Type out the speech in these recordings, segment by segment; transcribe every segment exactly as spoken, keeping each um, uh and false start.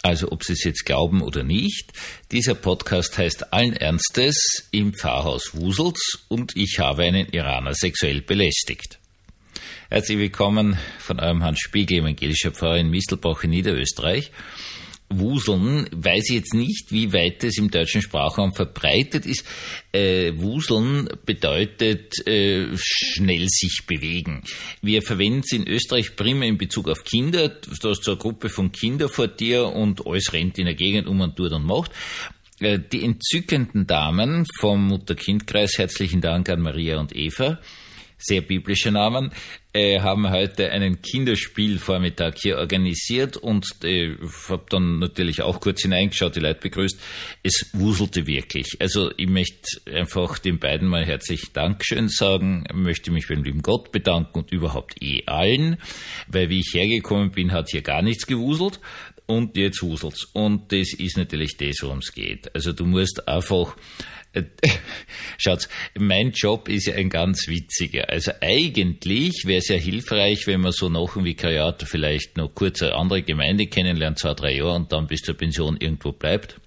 Also ob Sie es jetzt glauben oder nicht, dieser Podcast heißt allen Ernstes im Pfarrhaus Wusels und ich habe einen Iraner sexuell belästigt. Herzlich willkommen von eurem Hans Spiegel, evangelischer Pfarrer in Mistelbach in Niederösterreich. Wuseln, weiß ich jetzt nicht, wie weit es im deutschen Sprachraum verbreitet ist. Äh, Wuseln bedeutet äh, schnell sich bewegen. Wir verwenden es in Österreich primär in Bezug auf Kinder. Du hast so eine Gruppe von Kindern vor dir und alles rennt in der Gegend um und tut und macht. Äh, die entzückenden Damen vom Mutter-Kind-Kreis, herzlichen Dank an Maria und Eva, sehr biblische Namen, äh, haben heute einen Kinderspielvormittag hier organisiert und äh, habe dann natürlich auch kurz hineingeschaut, die Leute begrüßt. Es wuselte wirklich. Also ich möchte einfach den beiden mal herzlich Dankeschön sagen, möchte mich beim lieben Gott bedanken und überhaupt eh allen, weil wie ich hergekommen bin, hat hier gar nichts gewuselt und jetzt wuselt's. Und das ist natürlich das, worum es geht. Also du musst einfach Schaut, mein Job ist ja ein ganz witziger. Also eigentlich wäre es ja hilfreich, wenn man so nach dem Vikariat vielleicht noch kurz eine andere Gemeinde kennenlernt, zwei, drei Jahre und dann bis zur Pension irgendwo bleibt.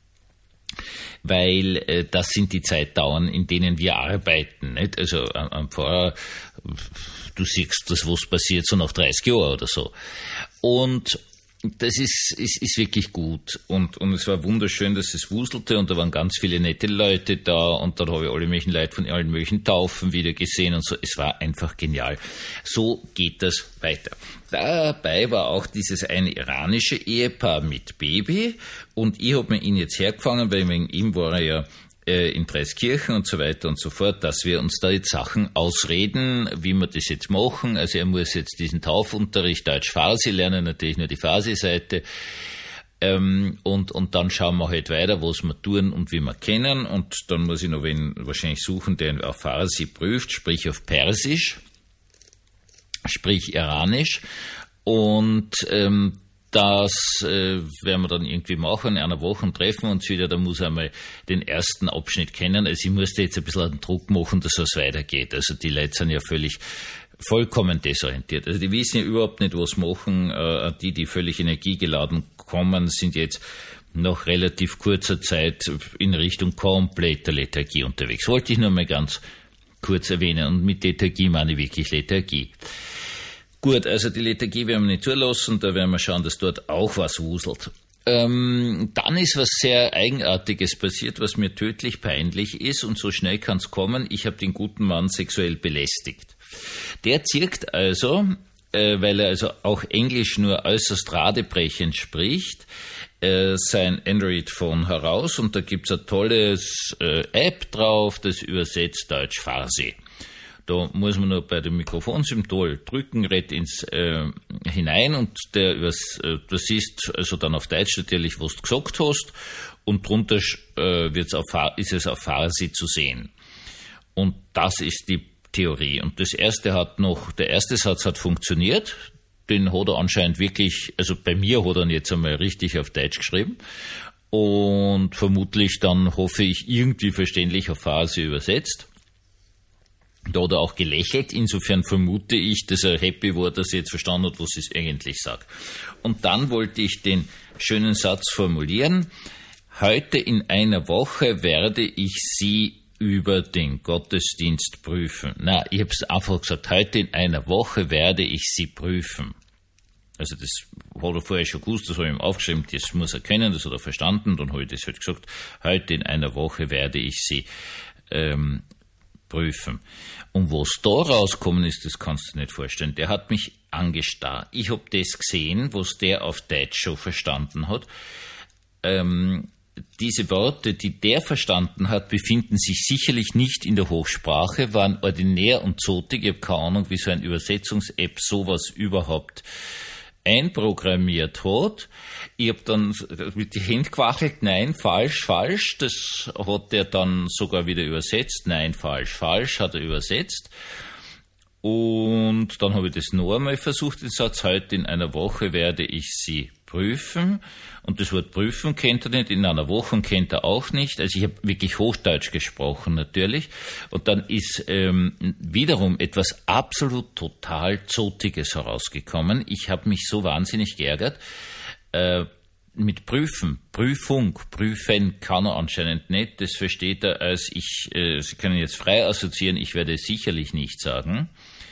Weil äh, das sind die Zeitdauern, in denen wir arbeiten. Nicht? Also am Pfarrer, du siehst das, was passiert, so nach dreißig Jahren oder so. Und das ist, ist, ist wirklich gut und, und es war wunderschön, dass es wuselte und da waren ganz viele nette Leute da und dann habe ich alle möglichen Leute von allen möglichen Taufen wieder gesehen und so. Es war einfach genial. So geht das weiter. Dabei war auch dieses eine iranische Ehepaar mit Baby und ich habe mir ihn jetzt hergefangen, weil wegen ihm war er ja in Preiskirchen und so weiter und so fort, dass wir uns da jetzt Sachen ausreden, wie wir das jetzt machen. Also er muss jetzt diesen Taufunterricht Deutsch-Farsi lernen, natürlich nur die Farsi-Seite. Ähm, und, und dann schauen wir halt weiter, was wir tun und wie wir kennen. Und dann muss ich noch wen wahrscheinlich suchen, der auf Farsi prüft, sprich auf Persisch, sprich Iranisch. Und ähm, Das äh, werden wir dann irgendwie machen, in einer Woche treffen uns wieder, da muss er mal den ersten Abschnitt kennen. Also ich musste jetzt ein bisschen einen Druck machen, dass es weitergeht. Also die Leute sind ja völlig, vollkommen desorientiert. Also die wissen ja überhaupt nicht, was machen. Äh, die, die völlig energiegeladen kommen, sind jetzt nach relativ kurzer Zeit in Richtung kompletter Lethargie unterwegs. Wollte ich nur mal ganz kurz erwähnen. Und mit Lethargie meine ich wirklich Lethargie. Gut, also die Lethargie werden wir nicht zulassen, da werden wir schauen, dass dort auch was wuselt. Ähm, dann ist was sehr Eigenartiges passiert, was mir tödlich peinlich ist und so schnell kann es kommen. Ich habe den guten Mann sexuell belästigt. Der zirkt also, äh, weil er also auch Englisch nur äußerst radebrechend spricht, äh, sein Android-Phone heraus und da gibt's ein tolles äh, App drauf, das übersetzt Deutsch-Farsi. Da muss man nur bei dem Mikrofonsymbol drücken, redet ins äh, hinein und der übers, äh, du siehst also dann auf Deutsch natürlich, was du gesagt hast und drunter äh, wird's auf, ist es auf Farsi zu sehen. Und das ist die Theorie. Und das erste hat noch, der erste Satz hat funktioniert, den hat er anscheinend wirklich, also bei mir hat er ihn jetzt einmal richtig auf Deutsch geschrieben und vermutlich dann, hoffe ich, irgendwie verständlich auf Farsi übersetzt. Da hat er auch gelächelt, insofern vermute ich, dass er happy war, dass er jetzt verstanden hat, was ich eigentlich sage. Und dann wollte ich den schönen Satz formulieren: Heute in einer Woche werde ich Sie über den Gottesdienst prüfen. Na, ich habe es einfach gesagt, heute in einer Woche werde ich Sie prüfen. Also das hat er vorher schon gewusst, das habe ich ihm aufgeschrieben, das muss er kennen, das hat er verstanden, dann habe ich das halt gesagt, heute in einer Woche werde ich Sie ähm, prüfen. Und was da rausgekommen ist, das kannst du dir nicht vorstellen. Der hat mich angestarrt. Ich habe das gesehen, was der auf Deutsch schon verstanden hat. Ähm, diese Worte, die der verstanden hat, befinden sich sicherlich nicht in der Hochsprache, waren ordinär und zotig. Ich habe keine Ahnung, wie so ein Übersetzungs-App sowas überhaupt einprogrammiert hat. Ich habe dann mit die Hände gewackelt, nein, falsch, falsch. Das hat er dann sogar wieder übersetzt. Nein, falsch, falsch, hat er übersetzt. Und dann habe ich das noch einmal versucht, den Satz, heute in einer Woche werde ich Sie prüfen. Und das Wort prüfen kennt er nicht, in einer Woche kennt er auch nicht. Also ich habe wirklich Hochdeutsch gesprochen natürlich. Und dann ist ähm, wiederum etwas absolut total Zotiges herausgekommen. Ich habe mich so wahnsinnig geärgert. Äh, mit Prüfen, Prüfung, Prüfen kann er anscheinend nicht. Das versteht er als ich, äh, Sie können jetzt frei assoziieren, ich werde es sicherlich nicht sagen.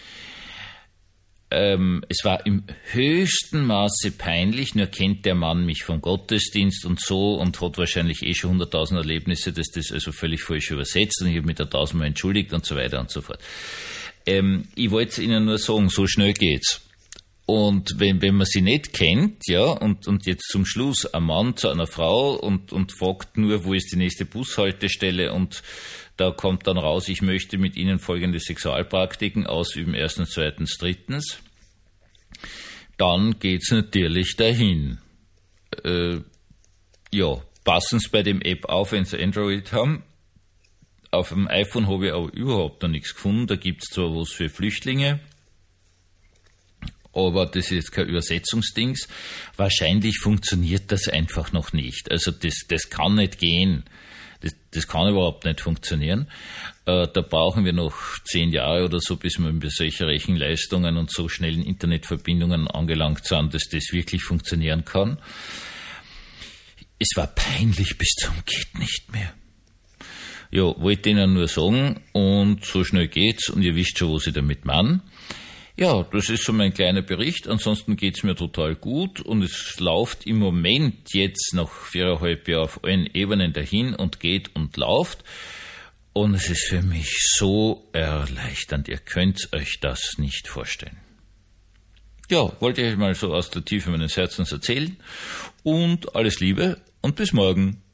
Ähm, es war im höchsten Maße peinlich, nur kennt der Mann mich vom Gottesdienst und so und hat wahrscheinlich eh schon hunderttausend Erlebnisse, dass das also völlig falsch übersetzt und ich habe mich da tausendmal entschuldigt und so weiter und so fort. Ähm, ich wollte Ihnen nur sagen, so schnell geht's. Und wenn, wenn man sie nicht kennt, ja, und, und jetzt zum Schluss ein Mann zu einer Frau und, und fragt nur, wo ist die nächste Bushaltestelle und da kommt dann raus, ich möchte mit Ihnen folgende Sexualpraktiken ausüben, erstens, zweitens, drittens, dann geht's natürlich dahin. Äh, ja, passen Sie bei dem App auf, wenn Sie Android haben. Auf dem iPhone habe ich aber überhaupt noch nichts gefunden, da gibt's zwar was für Flüchtlinge, aber das ist jetzt kein Übersetzungsdings. Wahrscheinlich funktioniert das einfach noch nicht. Also das, das kann nicht gehen. Das, das kann überhaupt nicht funktionieren. Äh, da brauchen wir noch zehn Jahre oder so, bis wir bei solchen Rechenleistungen und so schnellen Internetverbindungen angelangt sind, dass das wirklich funktionieren kann. Es war peinlich bis zum geht nicht mehr. Ja, wollte Ihnen nur sagen, und so schnell geht's, und ihr wisst schon, was ich damit meine. Ja, das ist so mein kleiner Bericht. Ansonsten geht's mir total gut und es läuft im Moment jetzt nach viereinhalb Jahren auf allen Ebenen dahin und geht und läuft. Und es ist für mich so erleichternd. Ihr könnt euch das nicht vorstellen. Ja, wollte ich euch mal so aus der Tiefe meines Herzens erzählen. Und alles Liebe und bis morgen.